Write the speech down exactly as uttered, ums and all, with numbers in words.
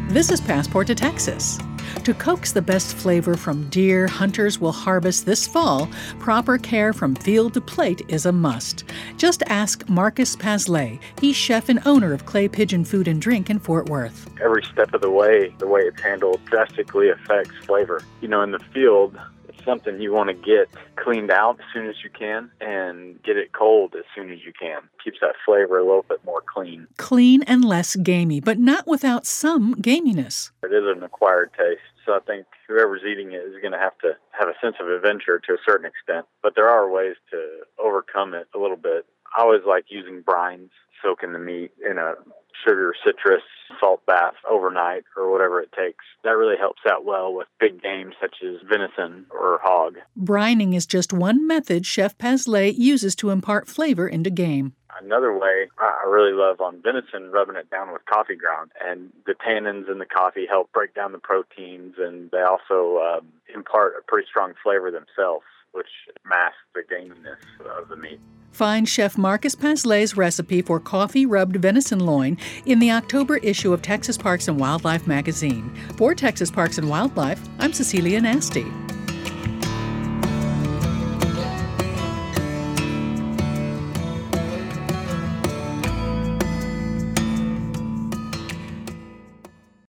This is Passport to Texas. To coax the best flavor from deer hunters will harvest this fall, proper care from field to plate is a must. Just ask Marcus Pazlay. He's chef and owner of Clay Pigeon Food and Drink in Fort Worth. Every step of the way, the way it's handled drastically affects flavor. You know, in the field, it's something you want to get cleaned out as soon as you can and get it cold as soon as you can. Keeps that flavor a little bit more clean. Clean and less gamey, but not without some gaminess. It is an acquired taste, so I think whoever's eating it is going to have to have a sense of adventure to a certain extent. But there are ways to overcome it a little bit. I always like using brines, soaking the meat in a sugar, citrus, salt bath overnight or whatever it takes. That really helps out well with big game such as venison or hog. Brining is just one method Chef Pazlay uses to impart flavor into game. Another way I really love on venison, rubbing it down with coffee ground. And the tannins in the coffee help break down the proteins, and they also um, impart a pretty strong flavor themselves, which masks the gaminess of the meat. Find Chef Marcus Pazlay's recipe for coffee-rubbed venison loin in the October issue of Texas Parks and Wildlife magazine. For Texas Parks and Wildlife, I'm Cecilia Nasty.